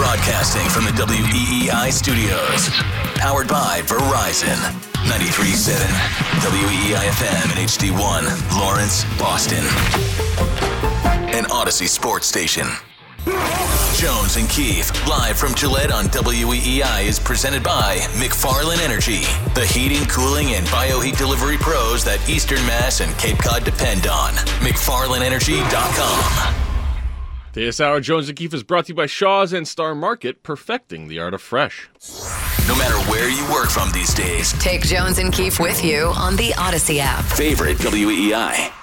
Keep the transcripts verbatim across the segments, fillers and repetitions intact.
Broadcasting from the W E E I studios. Powered by Verizon. ninety-three point seven W E E I F M and H D one, Lawrence, Boston. An Odyssey sports station. Jones and Keefe, live from Gillette on W E E I, is presented by McFarland Energy, the heating, cooling, and bioheat delivery pros that Eastern Mass and Cape Cod depend on. McFarland Energy dot com. This hour, Jones and Keefe is brought to you by Shaw's and Star Market, perfecting the art of fresh. No matter where you work from these days, take Jones and Keefe with you on the Odyssey app. Favorite W E E I.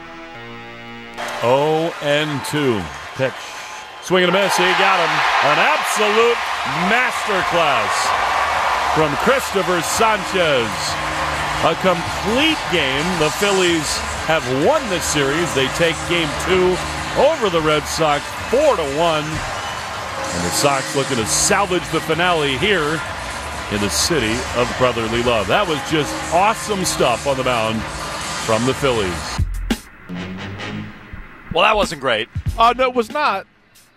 oh and two. Pitch. Swing and a miss. He got him. An absolute masterclass from Christopher Sanchez. A complete game. The Phillies have won this series. They take game two over the Red Sox, four to one. And the Sox looking to salvage the finale here in the city of brotherly love. That was just awesome stuff on the mound from the Phillies. Well, that wasn't great. Oh, uh, no, it was not.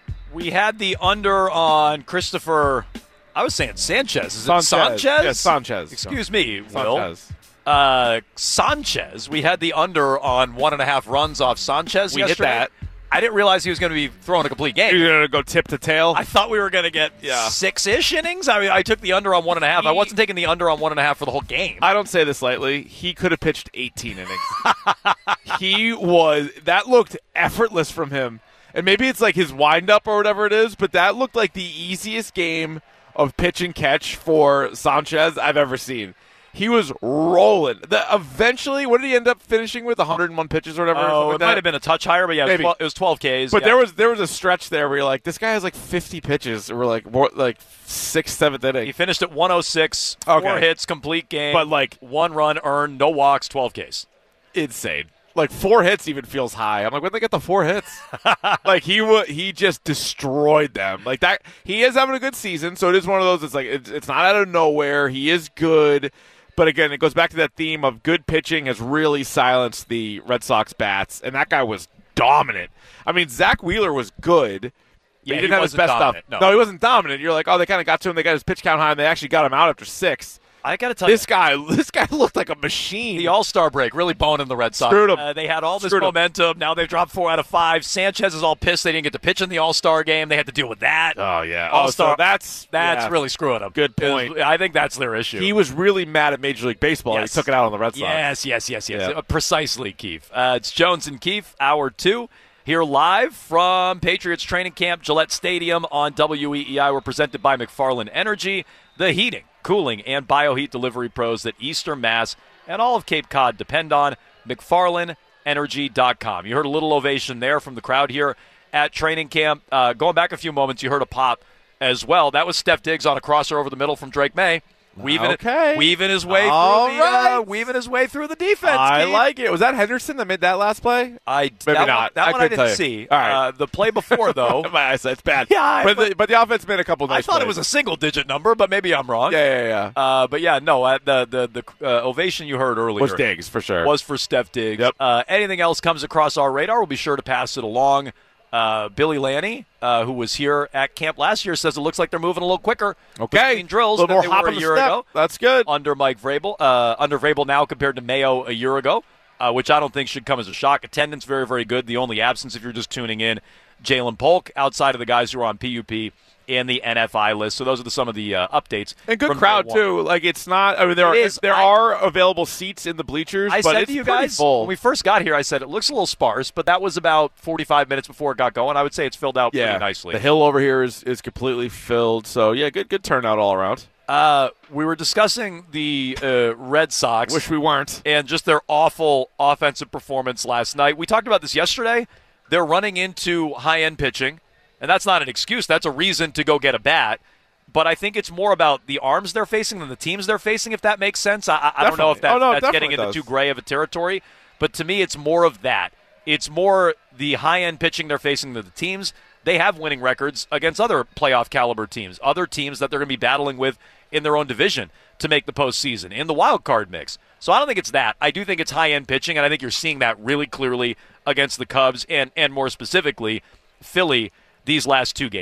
We had the under on Christopher, I was saying Sanchez. Is it Sanchez? Sanchez? Yes, Sanchez. Excuse me, Will. Sanchez. Uh, Sanchez. We had the under on one and a half runs off Sanchez We yesterday. hit that. I didn't realize he was going to be throwing a complete game. You're going to go tip to tail? I thought we were going to get Yeah. six-ish innings. I mean, I took the under on one and a half. I wasn't taking the under on one and a half for the whole game. I don't say this lightly. He could have pitched eighteen innings. He was – that looked effortless from him. And maybe it's like his wind-up or whatever it is, but that looked like the easiest game of pitch and catch for Sanchez I've ever seen. He was rolling. The, eventually, what did he end up finishing with? one hundred one pitches or whatever? Oh, like it that? might have been a touch higher, but yeah, it was, twelve, it was twelve Ks. But yeah. there was there was a stretch there where you're like, this guy has like fifty pitches. We're like more, like sixth, seventh inning. He finished at one oh six, Okay. four hits, complete game. But, like- one run earned, no walks, twelve Ks. Insane. Like four hits even feels high. I'm like, where'd they get the four hits? Like he w- he just destroyed them. Like that. He is having a good season, so it is one of those. It's like it's, it's not out of nowhere. He is good. But again, it goes back to that theme of good pitching has really silenced the Red Sox bats, and that guy was dominant. I mean, Zach Wheeler was good. But Yeah, he he didn't have his wasn't best dominant, stuff. no. No, he wasn't dominant. You're like, oh, they kind of got to him. They got his pitch count high, and they actually got him out after six. I got to tell This you, guy, this guy looked like a machine. the All-Star break really boning the Red Sox. Screwed 'em. Uh, they had all this Screwed 'em. momentum. Now they've dropped four out of five. Sanchez is all pissed they didn't get to pitch in the All-Star game. They had to deal with that. oh yeah, All-Star. Oh, so that's That's yeah. really screwing them. Good It was- point. I think that's their issue. He was really mad at Major League Baseball. Yes. He took it out on the Red Sox. Yes, yes, yes, yes. Yeah. Uh, Precisely, Keefe. Uh, it's Jones and Keefe, hour two, here live from Patriots Training Camp, Gillette Stadium on W E E I. We're presented by McFarland Energy, the heating, cooling, and bioheat delivery pros that Eastern Mass and all of Cape Cod depend on. McFarland Energy dot com. You heard a little ovation there from the crowd here at training camp. Uh, going back a few moments, you heard a pop as well. That was Steph Diggs on a crosser over the middle from Drake May. Weaving, Okay. it, weaving his way All through the right. uh, weaving his way through the defense. I Keith. like it. Was that Henderson that made that last play? I Maybe that not. One, that I one I couldn't tell didn't you. see. All right. Uh, the play before though, My eyesight's bad. Yeah, I- but, but- the, but the offense made a couple I nice thought plays. it was a single digit number, but maybe I'm wrong. Yeah, yeah, yeah. Uh, but yeah, no, uh, the the the uh, ovation you heard earlier Was Diggs for sure. was for Steph Diggs. Yep. Uh, anything else comes across our radar, we'll be sure to pass it along. Uh, Billy Lanny, uh, who was here at camp last year, says it looks like they're moving a little quicker Okay. between drills a little than more they hop were in a the year step. ago. That's good. Under Mike Vrabel, uh, under Vrabel now compared to Mayo a year ago, uh, which I don't think should come as a shock. Attendance very, very good. The only absence, if you're just tuning in, Jalen Polk, outside of the guys who are on P U P and the N F I list. So those are the, some of the uh, updates. And good from crowd day one. too. Like it's not. I mean, there are It is. there I- are available seats in the bleachers, I but said it's to you pretty guys full. when we first got here, I said it looks a little sparse, but that was about forty-five minutes before it got going. I would say it's filled out yeah, pretty nicely. the hill over here is, is completely filled. So yeah, good good turnout all around. Uh, we were discussing the uh, Red Sox. Wish we weren't. And just their awful offensive performance last night. We talked about this yesterday. They're running into high-end pitching, and that's not an excuse. That's a reason to go get a bat. But I think it's more about the arms they're facing than the teams they're facing, if that makes sense. I, I, I don't know if that, Oh, no, that's getting into definitely too does. gray of a territory. But to me, it's more of that. It's more the high-end pitching they're facing than the teams. They have winning records against other playoff caliber teams, other teams that they're going to be battling with in their own division to make the postseason, in the wild card mix. So I don't think it's that. I do think it's high-end pitching, and I think you're seeing that really clearly against the Cubs and, and more specifically, Philly these last two games.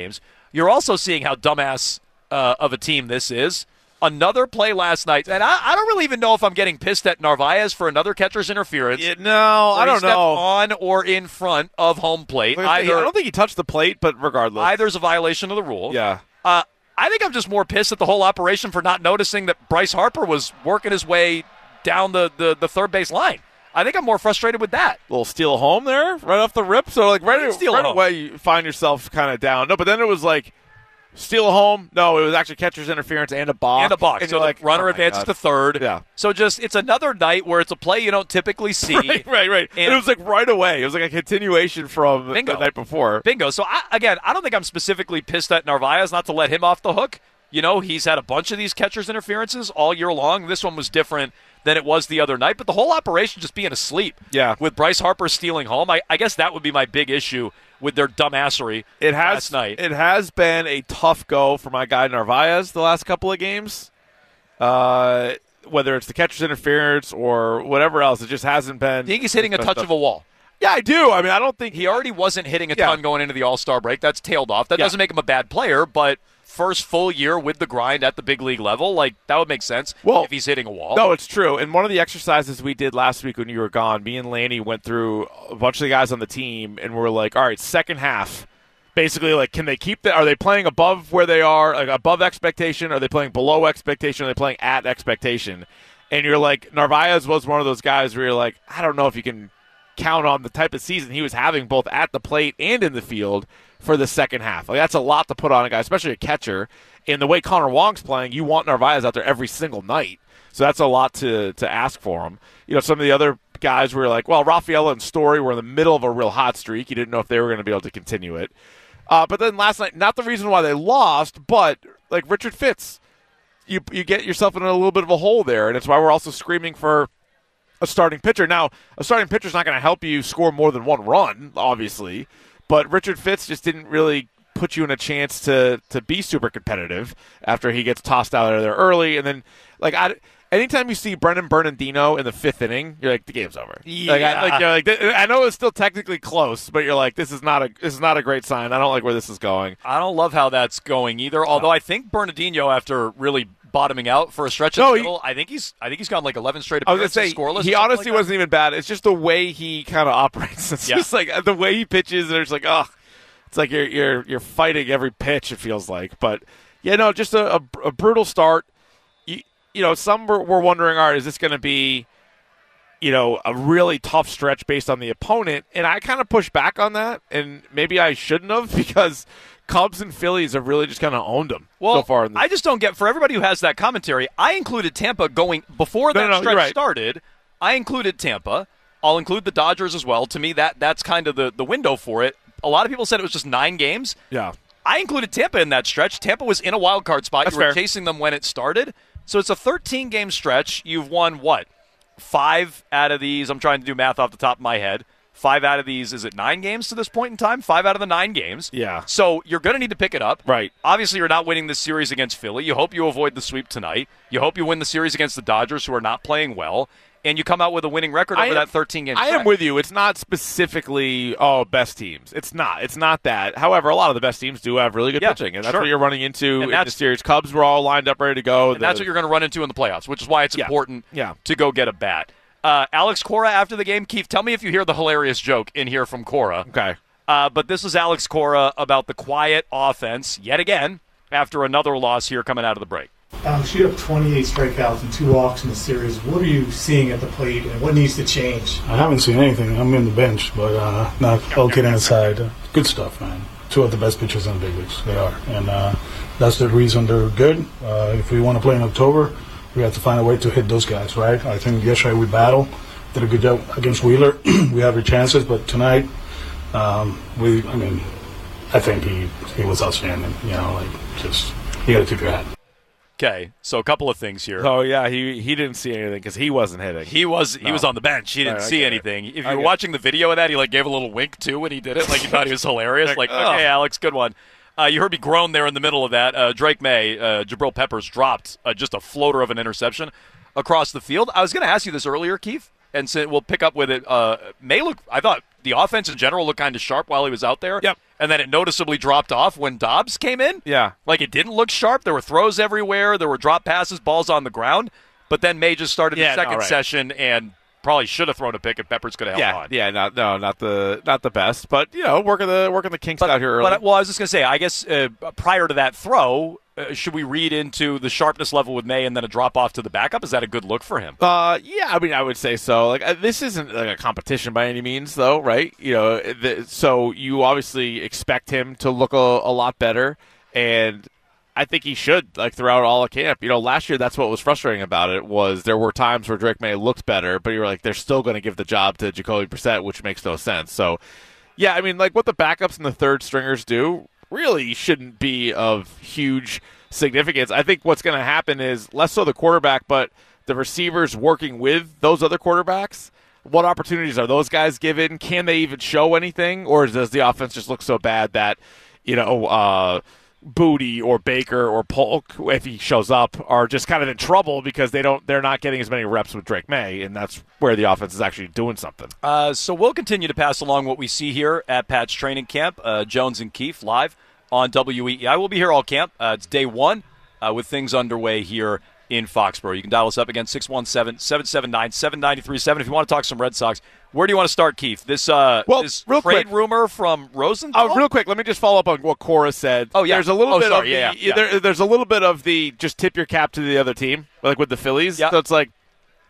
you're also seeing how dumbass uh, of a team this is. Another play last night, and I, I don't really even know if I'm getting pissed at Narvaez for another catcher's interference. Yeah, no, I don't know. On or in front of home plate. Either, Either, I don't think he touched the plate, but regardless. Either's a violation of the rule. Yeah. Uh, I think I'm just more pissed at the whole operation for not noticing that Bryce Harper was working his way down the, the, the third base line. I think I'm more frustrated with that. A little steal home there, right off the rip. So, like, right, steal right home. away, you find yourself kind of down. No, but then it was like, steal home. No, it was actually catcher's interference and a balk. And a balk. And so you're the like, runner oh my advances God. to third. Yeah. So just, it's another night where it's a play you don't typically see. Right, right, right. And, And- it was like right away. It was like a continuation from Bingo. the night before. Bingo. So, I, again, I don't think I'm specifically pissed at Narvaez, not to let him off the hook. You know, he's had a bunch of these catcher's interferences all year long. This one was different than it was the other night. But the whole operation just being asleep. Yeah. With Bryce Harper stealing home, I, I guess that would be my big issue with their dumbassery It has last night. It has been a tough go for my guy Narvaez the last couple of games. Uh, whether it's the catcher's interference or whatever else, it just hasn't been. I think he's hitting a touch of a wall. Yeah, I do. I mean, I don't think He already wasn't hitting a Yeah. ton going into the All-Star break. That's tailed off. That Yeah. doesn't make him a bad player, but first full year with the grind at the big league level, like that would make sense Well, if he's hitting a wall. No, it's true. And one of the exercises we did last week when you were gone, me and Lanny went through a bunch of the guys on the team, and we're like, all right, second half. Basically, like, can they keep that? Are they playing above where they are, like above expectation? Are they playing below expectation? Are they playing at expectation? And you're like, Narvaez was one of those guys where you're like, I don't know if you can count on the type of season he was having both at the plate and in the field for the second half. Like, that's a lot to put on a guy, especially a catcher. And the way Connor Wong's playing, you want Narvaez out there every single night. So that's a lot to, to ask for him. You know, some of the other guys were like, well, Rafaela and Story were in the middle of a real hot streak. You didn't know if they were going to be able to continue it. Uh, but then last night, not the reason why they lost, but like Richard Fitz, you you get yourself in a little bit of a hole there, and it's why we're also screaming for a starting pitcher. Now, a starting pitcher is not going to help you score more than one run, obviously, but Richard Fitz just didn't really put you in a chance to to be super competitive after he gets tossed out of there early, and then like I. Anytime you see Brendan Bernardino in the fifth inning, you're like, the game's over. Yeah. Like, I, like, you're like, th- I know it's still technically close, but you're like, this is not a this is not a great sign. I don't like where this is going. I don't love how that's going either. Although I think Bernardino, after really bottoming out for a stretch of No, the he- middle, I think he's I think he's gone like eleven straight I was gonna appearances say scoreless. he or something honestly like that. wasn't even bad. It's just the way he kind of operates. It's Yeah. just like the way he pitches. And it's like, oh, it's like you're you're you're fighting every pitch. It feels like, but yeah, no, just a, a, a brutal start. You, you know, some were, were wondering, all right, is this going to be, you know, a really tough stretch based on the opponent? And I kind of pushed back on that, and maybe I shouldn't have because Cubs and Phillies have really just kind of owned them Well, so far. In the- I just don't get, for everybody who has that commentary, I included Tampa going, before No, that no, no, stretch you're right. started, I included Tampa. I'll include the Dodgers as well. To me, that that's kind of the, the window for it. A lot of people said it was just nine games. yeah. I included Tampa in that stretch. Tampa was in a wild card spot. That's you were fair. chasing them when it started. So it's a thirteen-game stretch. You've won, what, five out of these? I'm trying to do math off the top of my head. Five out of these, is it nine games to this point in time? Five out of the nine games. Yeah. So you're going to need to pick it up. Right. Obviously, you're not winning this series against Philly. You hope you avoid the sweep tonight. You hope you win the series against the Dodgers, who are not playing well. And you come out with a winning record I over am- that thirteen-game I stretch. am with you. It's not specifically, oh, best teams. It's not. It's not that. However, a lot of the best teams do have really good Yeah, pitching, and that's sure. what you're running into And in the that's- series. Cubs were all lined up, ready to go. And that's what you're going to run into in the playoffs, which is why it's Yeah. important Yeah. to go get a bat. Uh, Alex Cora after the game. Keith, tell me if you hear the hilarious joke in here from Cora. Okay. Uh, but this is Alex Cora about the quiet offense, yet again, after another loss here coming out of the break. Alex, you have twenty-eight strikeouts and two walks in the series. What are you seeing at the plate, and what needs to change? I haven't seen anything. I'm in the bench, but uh, not all kidding aside. Uh, good stuff, man. Two of the best pitchers in the big leagues. They are. And uh, that's the reason they're good. Uh, if we want to play in October, we have to find a way to hit those guys, right? I think yesterday we battled. Did a good job against Wheeler. We had our chances, but tonight, um, we, I mean, I think he, he was outstanding. You know, like, just, you got to tip your hat. Okay, so a couple of things here. Oh, yeah, he he didn't see anything because he wasn't hitting. He was he No. was on the bench. He didn't Right, I see get it. anything. If I you were get it. watching the video of that, he like gave a little wink too when he did it. Like he thought he was hilarious. Like, Ugh. okay, Alex, good one. Uh, you heard me groan there in the middle of that. Uh, Drake May, uh, Jabril Peppers dropped uh, just a floater of an interception across the field. I was going to ask you this earlier, Keith, and so we'll pick up with it. Uh, May looked, I thought the offense in general looked kind of sharp while he was out there. Yep. And then it noticeably dropped off when Dobbs came in. Yeah. Like, it didn't look sharp. There were throws everywhere. There were drop passes, balls on the ground. But then May just started Yeah, the second no, right. session and probably should have thrown a pick if Peppers could have held Yeah, on. yeah, not no, not the not the best, but you know, working the working the kinks out here early. But, well, I was just going to say, I guess uh, prior to that throw, uh, should we read into the sharpness level with May and then a drop-off to the backup? Is that a good look for him? Uh, yeah, I mean, I would say so. Like, uh, this isn't like a competition by any means, though, right? You know, the, so you obviously expect him to look a, a lot better, and I think he should, like, throughout all of camp. You know, last year, that's what was frustrating about it, was there were times where Drake May looked better, but you were like, they're still going to give the job to Jacoby Brissett, which makes no sense. So, yeah, I mean, like, what the backups and the third stringers do really shouldn't be of huge significance. I think what's going to happen is less so the quarterback, but the receivers working with those other quarterbacks. What opportunities are those guys given? Can they even show anything? Or does the offense just look so bad that, you know, uh, Booty or Baker or Polk, if he shows up, are just kind of in trouble because they don't they're not getting as many reps with Drake May, and that's where the offense is actually doing something. Uh, so we'll continue to pass along what we see here at Pat's training camp. Uh, Jones and Keefe live on W E E I. We'll be here all camp. Uh, it's day one uh, with things underway here in Foxborough. You can dial us up again, six one seven, seven seven nine, seven nine three seven if you want to talk some Red Sox. Where do you want to start, Keith? This uh, well, this real trade quick. rumor from Rosenthal? Oh, real quick, let me just follow up on what Cora said. Oh, yeah. There's a little Oh, bit sorry. of Yeah, the, yeah, yeah. There, there's a little bit of the just tip your cap to the other team, like with the Phillies. Yeah. So it's like,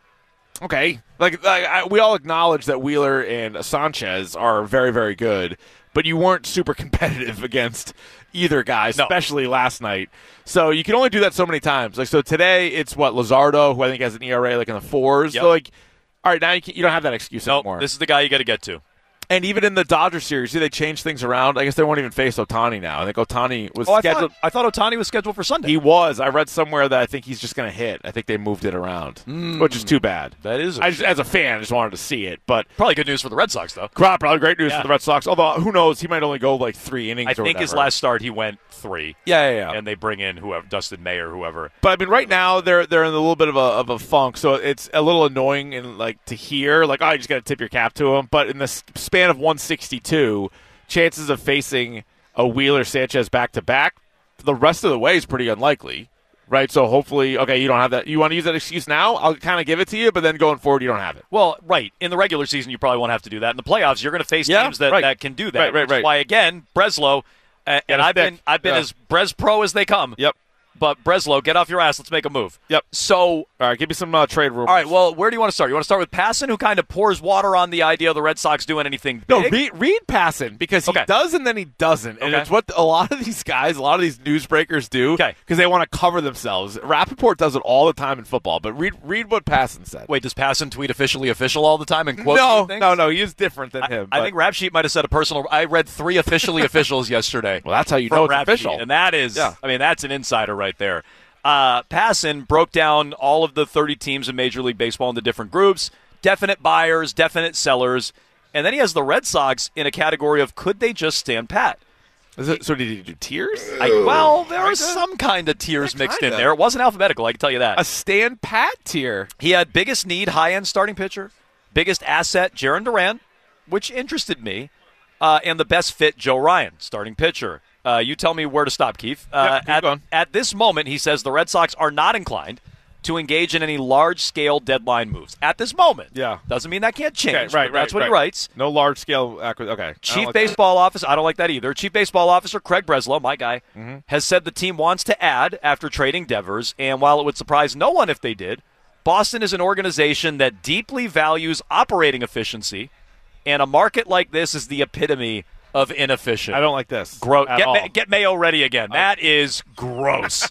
okay, like, like I, we all acknowledge that Wheeler and Sanchez are very, very good, but you weren't super competitive against either guy, No. especially last night. So you can only do that so many times. Like, so today it's what Luzardo, who I think has an E R A like in the fours. Yep. So like, all right, now you, can, you don't have that excuse Nope, anymore. this is the guy you got to get to. And even in the Dodgers series, see, they changed things around. I guess they won't even face Ohtani now. I think Ohtani was Oh, I scheduled. thought, I thought Ohtani was scheduled for Sunday. He was. I read somewhere that I think he's just going to hit. I think they moved it around, which is too bad. That is a- I just, as a fan, I just wanted to see it. But Probably good news for the Red Sox, though. probably great news Yeah. for the Red Sox. Although, who knows? He might only go like three innings I or think his whatever. last start he went three. Yeah, yeah, yeah. And they bring in whoever, Dustin May or whoever. But I mean, right now they're they're in a little bit of a of a funk, so it's a little annoying and like to hear like, oh, you just got to tip your cap to him. But in the s- span of one sixty-two, chances of facing a Wheeler Sanchez back to back, the rest of the way is pretty unlikely, right? So hopefully, okay, you don't have that. You want to use that excuse now? I'll kind of give it to you, but then going forward, you don't have it. Well, right. In the regular season, you probably won't have to do that. In the playoffs, you're going to face Yeah, teams that, right. that can do that. Right, right, which right. is why, again, Breslow, uh, and a I've stick. been I've been Yeah. as Brez Pro as they come. Yep. But Breslow, get off your ass. Let's make a move. Yep. So, All right, give me some uh, trade rumors. all right, well, where do you want to start? You want to start with Passan, who kind of pours water on the idea of the Red Sox doing anything No, big? read, read Passan because he Okay. does and then he doesn't. And Okay. it's what a lot of these guys, a lot of these newsbreakers do Okay. because they want to cover themselves. Rappaport does it all the time in football, but read read what Passan said. Wait, does Passan tweet officially official all the time and quote no, things? no, no, he is different than I, him. I but- think Rap Sheet might have said a personal. I read three officially officials yesterday. Well, that's how you from know it's Rap official. Sheet, and that is, Yeah. I mean, that's an insider right there. Uh, Passan broke down all of the thirty teams in Major League Baseball into different groups, definite buyers, definite sellers, and then he has the Red Sox in a category of could they just stand pat? Is it, so did he do tiers? I, well, there are some kind of tiers Yeah, mixed in kinda. there. It wasn't alphabetical, I can tell you that. A stand pat tier. He had biggest need, high-end starting pitcher, biggest asset, Jaron Duran, which interested me, uh, and the best fit, Joe Ryan, starting pitcher. Uh, you tell me where to stop, Keith. Uh, Yep, keep at, going. at this moment, he says the Red Sox are not inclined to engage in any large-scale deadline moves. At this moment. Yeah. Doesn't mean that can't change. Okay, right, but That's right, what right. he writes. No large scale acquisition. Okay. I don't Chief like that. Baseball Officer, I don't like that either. Chief Baseball Officer Craig Breslow, my guy, Mm-hmm. has said the team wants to add after trading Devers, and while it would surprise no one if they did, Boston is an organization that deeply values operating efficiency, and a market like this is the epitome of inefficient. I don't like this. Gross. at Get, all. Ma- get Mayo ready again. That is gross.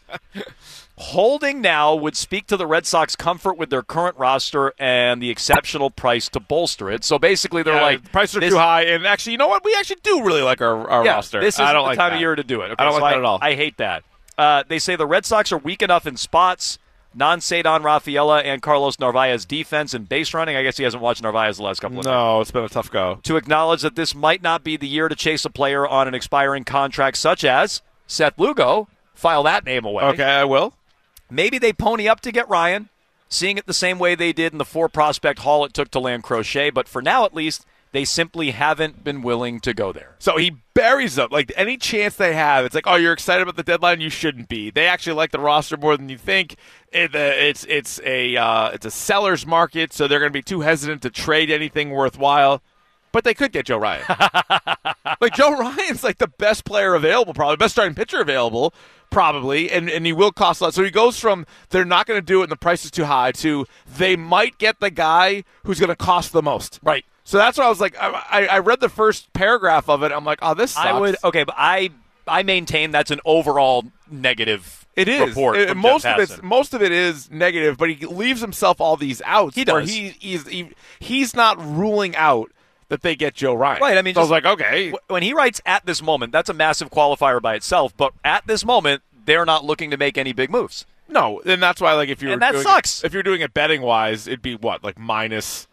Holding now would speak to the Red Sox comfort with their current roster and the exceptional price to bolster it. So basically, they're Yeah, like, the prices are this- too high, and actually, you know what? We actually do really like our, our yeah, roster. This is I don't the like time that. of year to do it. Okay, I don't so like that at all. I hate that. Uh, they say the Red Sox are weak enough in spots, non-Cedon Rafaela and Carlos Narvaez defense and base running. I guess he hasn't watched Narvaez the last couple of times. No, it's been a tough go. To acknowledge that this might not be the year to chase a player on an expiring contract such as Seth Lugo. File that name away. Okay, I will. Maybe they pony up to get Ryan, seeing it the same way they did in the four-prospect haul it took to land Crochet. But for now, at least, They simply haven't been willing to go there. So he buries them. Like, any chance they have, it's like, oh, you're excited about the deadline? You shouldn't be. They actually like the roster more than you think. It, uh, it's it's a uh, it's a seller's market, so they're going to be too hesitant to trade anything worthwhile. But they could get Joe Ryan. Like, Joe Ryan's like the best player available, probably best starting pitcher available, probably, and, and he will cost a lot. So he goes from they're not going to do it and the price is too high to they might get the guy who's going to cost the most. Right. So that's what I was like. I, I read the first paragraph of it. I'm like, oh, this sucks. I would okay, but I I maintain that's an overall negative. It is. Report It, from most Jeff of it's Passan. most of it is negative, but he leaves himself all these outs. He where does. He, he's he, he's not ruling out that they get Joe Ryan. Right. I mean, so just, I was like, okay. When he writes "at this moment," that's a massive qualifier by itself. But at this moment, they're not looking to make any big moves. No, and that's why, like, if you're And that doing, sucks. If you're doing it betting wise, it'd be what, like minus.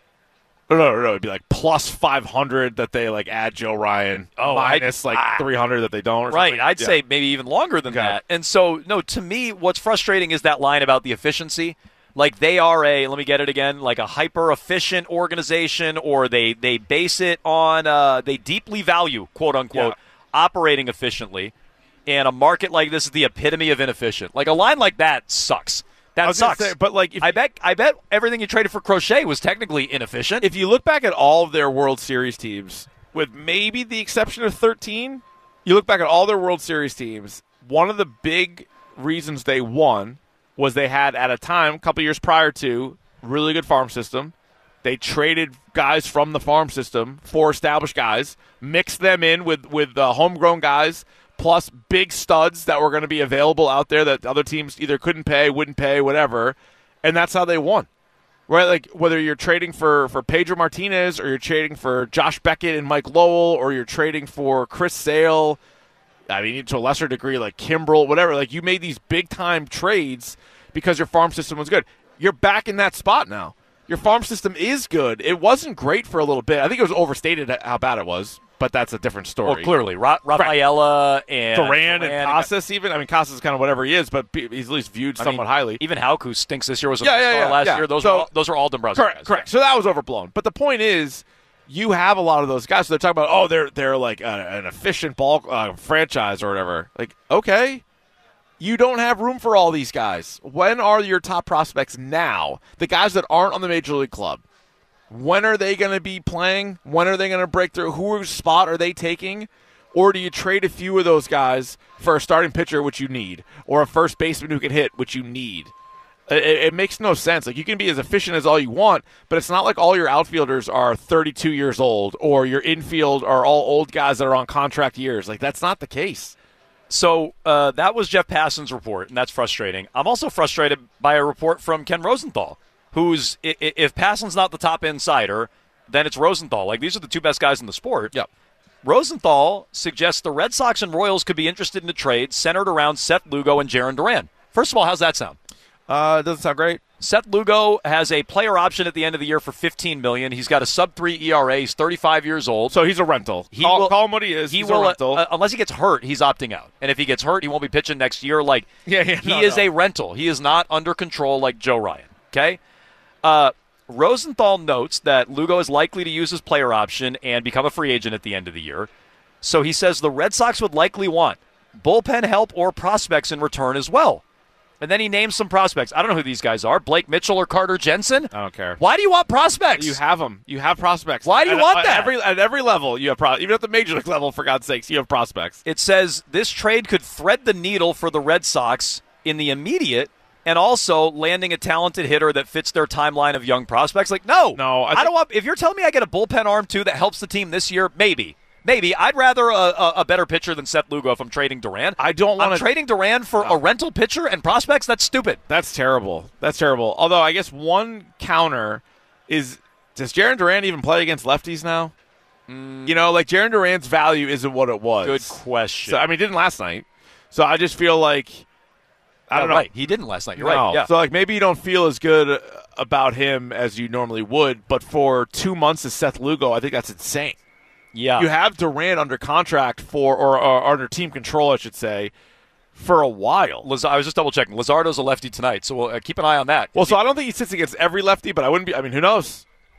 No, no, no, it'd be like plus five hundred that they like add Joe Ryan. Oh, minus I- like ah. three hundred that they don't. Or Right. something. I'd Yeah. say maybe even longer than Okay. that. And so, no, to me, what's frustrating is that line about the efficiency. Like, they are a, let me get it again, like a hyper-efficient organization, or they, they base it on, uh, they deeply value, quote-unquote, Yeah. operating efficiently. And a market like this is the epitome of inefficient. Like, a line like that sucks. I That was gonna sucks. say, but like, if, I bet I bet everything you traded for Crochet was technically inefficient. if you look back at all of their World Series teams, with maybe the exception of thirteen, you look back at all their World Series teams, one of the big reasons they won was they had, at a time, a couple years prior to, really good farm system. They traded guys from the farm system for established guys, mixed them in with, with uh, homegrown guys, plus big studs that were going to be available out there that other teams either couldn't pay, wouldn't pay, whatever, and that's how they won. Right, like whether you're trading for, for Pedro Martinez or you're trading for Josh Beckett and Mike Lowell or you're trading for Chris Sale, I mean, to a lesser degree, like Kimbrel, whatever. Like, you made these big-time trades because your farm system was good. You're back in that spot now. Your farm system is good. It wasn't great for a little bit. I think it was overstated how bad it was, but that's a different story. Well, clearly, Ra- Rafaela and Duran and Duran Casas, even. I mean, Casas is kind of whatever he is, but he's at least viewed I somewhat mean, highly. Even Hauk, who stinks this year, was a Yeah, yeah, star yeah, last yeah. year. Those So- are all, those are all Dombrowski Correct, guys. correct. So that was overblown. But the point is, you have a lot of those guys. So they're talking about, oh, they're they're like a, an efficient ball uh, franchise or whatever. Like, okay, you don't have room for all these guys. When are your top prospects now? The guys that aren't on the major league club. When are they going to be playing? When are they going to break through? Whose spot are they taking? Or do you trade a few of those guys for a starting pitcher, which you need, or a first baseman who can hit, which you need? It, it makes no sense. Like, you can be as efficient as all you want, but it's not like all your outfielders are thirty-two years old or your infield are all old guys that are on contract years. Like, that's not the case. So uh, that was Jeff Passan's report, and that's frustrating. I'm also frustrated by a report from Ken Rosenthal, who's, i- i- if Passan's not the top insider, then it's Rosenthal. Like, these are the two best guys in the sport. Yep. Rosenthal suggests the Red Sox and Royals could be interested in a trade centered around Seth Lugo and Jarren Duran. First of all, how's that sound? Uh, doesn't sound great. Seth Lugo has a player option at the end of the year for fifteen million dollars. He's got a sub three E R A. He's thirty-five years old. So he's a rental. He call, will- call him what he is. He he's will, a rental. uh, unless he gets hurt, he's opting out. And if he gets hurt, he won't be pitching next year. Like, Yeah, yeah, he no, is no. a rental. He is not under control like Joe Ryan. Okay. Uh, Rosenthal notes that Lugo is likely to use his player option and become a free agent at the end of the year. So he says the Red Sox would likely want bullpen help or prospects in return as well. And then he names some prospects. I don't know who these guys are. Blake Mitchell or Carter Jensen? I don't care. Why do you want prospects? You have them. You have prospects. Why do you At- want at that? Every, at every level, you have pro- even at the major league level, for God's sakes, you have prospects. It says this trade could thread the needle for the Red Sox in the immediate and also landing a talented hitter that fits their timeline of young prospects. Like, no. No, I I, think- don't want – if you're telling me I get a bullpen arm, too, that helps the team this year, maybe. Maybe. I'd rather a, a, a better pitcher than Seth Lugo if I'm trading Duran. I don't I'm want to. trading Duran for a rental pitcher and prospects? That's stupid. That's terrible. That's terrible. Although I guess one counter is, does Jarren Duran even play against lefties now? Mm. You know, like Jarren Duran's value isn't what it was. Good question. So I mean, he didn't last night. So I just feel like I Yeah, don't know. Right. He didn't last night. You're No. right. Yeah. So like maybe you don't feel as good about him as you normally would, but for two months as Seth Lugo, I think that's insane. yeah. You have Duran under contract for, or, or under team control, I should say, for a while. Liz- I was just double checking. Lizardo's a lefty tonight, so we'll uh, keep an eye on that. Well, so I don't think he sits against every lefty, but I wouldn't be. I mean, who knows?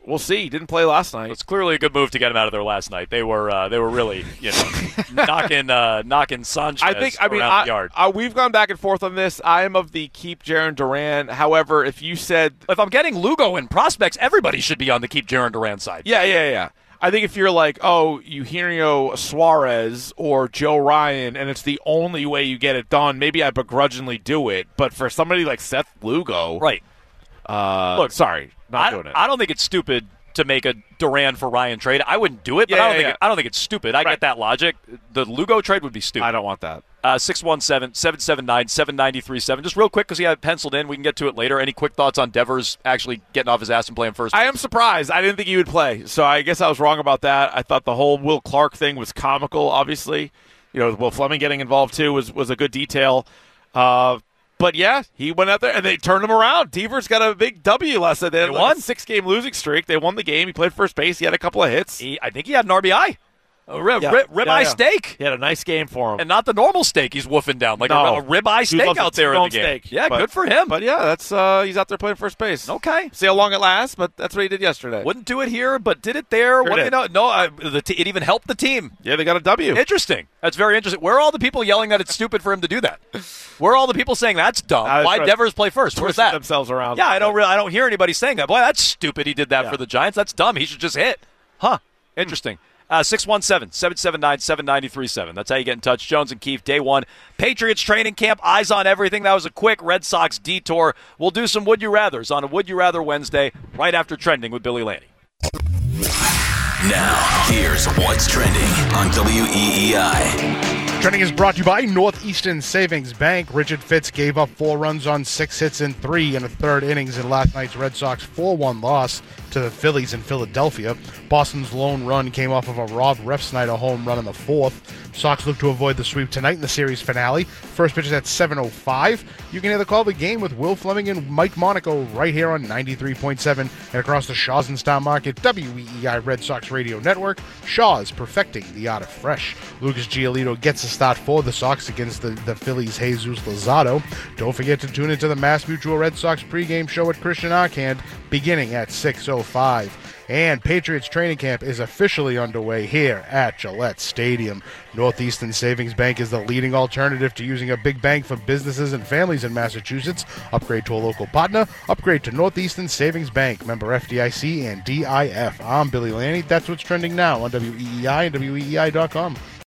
we'll see. He didn't play last night. It's clearly a good move to get him out of there last night. They were uh, they were really you know knocking uh, knocking Sanchez I think. I mean, around I, the yard. I, we've gone back and forth on this. I am of the keep Jaron Duran. However, if you said If I'm getting Lugo and prospects, everybody should be on the keep Jaron Duran side. yeah, yeah, yeah. I think if you're like, oh, Eugenio Suarez or Joe Ryan, and it's the only way you get it done, maybe I begrudgingly do it. But for somebody like Seth Lugo, Right. Uh, Look, sorry, not I, doing it. I don't think it's stupid to make a Duran for Ryan trade. I wouldn't do it, but Yeah, I don't yeah, think yeah. it, I don't think it's stupid. I Right. get that logic. The Lugo trade would be stupid. I don't want that. Uh, six one seven, seven seven nine, seven nine three seven. Just real quick, because he had it penciled in. We can get to it later. Any quick thoughts on Devers actually getting off his ass and playing first? I am surprised. I didn't think he would play, so I guess I was wrong about that. I thought the whole Will Clark thing was comical. Obviously, you know, Will Fleming getting involved too was was a good detail. Uh, but yeah, he went out there and they turned him around. Devers got a big W last night. They had They like won. a six-game losing streak. They won the game. He played first base. He had a couple of hits. He, I think he had an R B I. A rib, Yeah. rib, ribeye Yeah, yeah. steak. He had a nice game for him. And not the normal steak he's woofing down, like No. a, a ribeye He steak loves a out there in the T-bone game. steak, yeah, but- good for him. But yeah, that's uh, he's out there playing first base. Okay. See how long it lasts, but that's what he did yesterday. Wouldn't do it here, but did it there. What do you did. know? No, I, the t- it even helped the team. Yeah, they got a W. Interesting. That's very interesting. Where are all the people yelling that it's stupid for him to do that? Where are all the people saying that's dumb? I was Why trying- Devers play first? Where's Twisting that? themselves around. Yeah, I don't. Really, I don't hear anybody saying that. Boy, that's stupid. He did that Yeah. for the Giants. That's dumb. He should just hit. Huh. Interesting. Uh, six one seven, seven seven nine, seven nine three seven. That's how you get in touch. Jones and Keefe, day one. Patriots training camp, eyes on everything. That was a quick Red Sox detour. We'll do some Would You Rathers on a Would You Rather Wednesday right after Trending with Billy Lanny. Now, here's what's trending on W E E I. Trending is brought to you by Northeastern Savings Bank. Richard Fitz gave up four runs on six hits in three and a third innings in last night's Red Sox four one loss to the Phillies in Philadelphia. Boston's lone run came off of a Rob Refsnyder home run in the fourth. Sox look to avoid the sweep tonight in the series finale. First pitch is at seven oh five. You can hear the call of the game with Will Fleming and Mike Monaco right here on ninety-three point seven and across the Shaw's and Star Market W E E I Red Sox Radio Network. Shaw's perfecting the art of fresh. Lucas Giolito gets a start for the Sox against the, the Phillies' Jesus Lozado. Don't forget to tune into the Mass Mutual Red Sox pregame show at Christian Arcand beginning at six oh five. And Patriots training camp is officially underway here at Gillette Stadium. Northeastern Savings Bank is the leading alternative to using a big bank for businesses and families in Massachusetts. Upgrade to a local partner. Upgrade to Northeastern Savings Bank. Member F D I C and D I F. I'm Billy Lanny. That's what's trending now on W E E I and W E E I dot com.